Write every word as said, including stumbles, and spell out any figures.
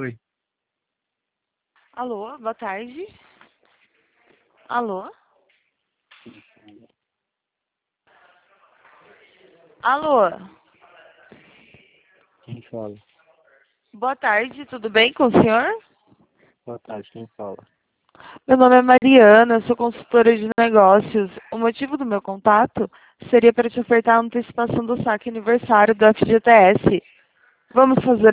Oi. Alô, boa tarde. Alô? Alô? Quem fala? Boa tarde, tudo bem com o senhor? Boa tarde, quem fala? Meu nome é Mariana, sou consultora de negócios. O motivo do meu contato seria para te ofertar a antecipação do saque aniversário do F G T S. Vamos fazer